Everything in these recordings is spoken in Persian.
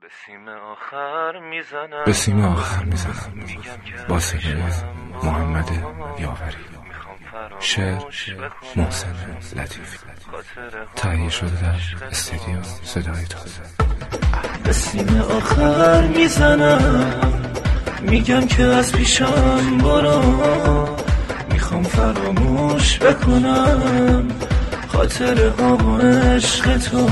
به سیم آخر میزنم با صدای محمد یاوری. شعر محسن لطیف. تهیه شده در استودیو صدای تازه. به سیم آخر میزنم، میگم که از پیشم برو، میخوام فراموش بکنم خاطره ها و عشق تو.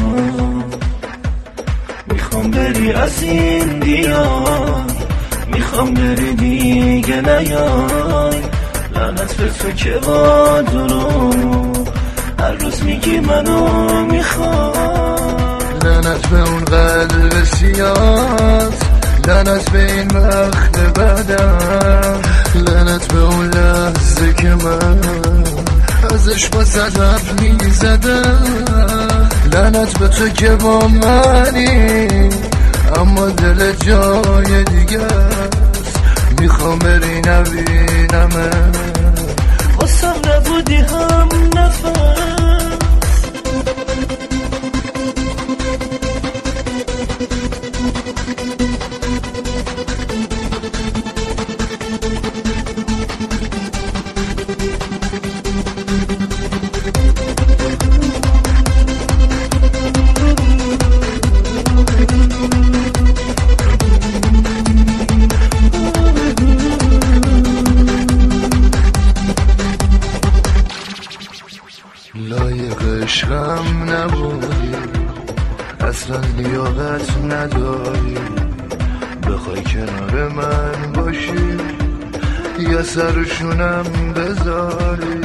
میخوام بری از این دیار، میخوام بری دیگه نیای. لعنت به تو که با دروغ هر روز میگی منو میخوام. لعنت به اون قلب سیاست، لعنت به این وقت بعدم، لعنت به اون لحظه که من ازش با صدف میزدم. لعنت به تو که با منی اما دل جای دیگه است. میخوام بری نبینمه، واسم نبودی هم نفس. لایق عشقم نبودی، اصلا لیاقت نداری بخوای کنار من باشی یا سرشونم بذاری.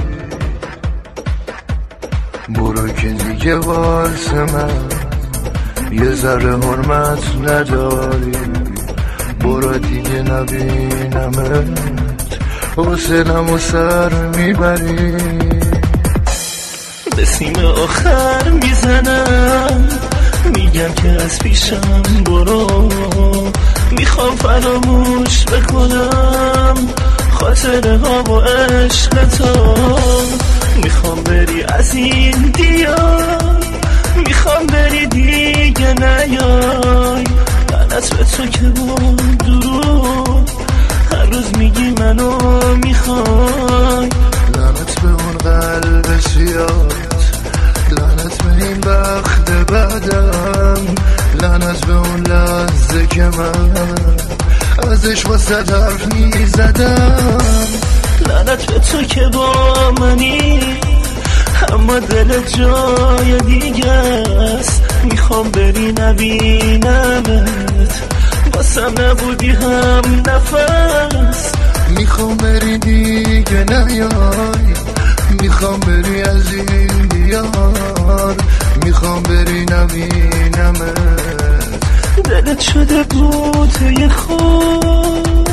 برو که دیگه واسه من یه ذره حرمت نداری. برو دیگه نبینمت، حسنمو سر میبری. به سیم آخر میزنم، میگم که از پیشم برو، میخوام فراموش بکنم خاطره ها و عشق تو. میخوام بری از این دیار، میخوام بری دیگه نیای. لعنت به تو که با دروغ هر روز میگی منو میخوای. لعنت به اون قلب سیاست، لعنت به این وقت بعدم، لعنت به اون لحظه که من ازش با صدف میزدم. لعنت به تو که با منی اما دل جای دیگه است. میخوام بری نبینمت، واسم نبودی هم نفس. میخوام بری دیگه نیای، میخوام بری از این دیار، میخوام بری نبینمت. دلت شده بود یه خود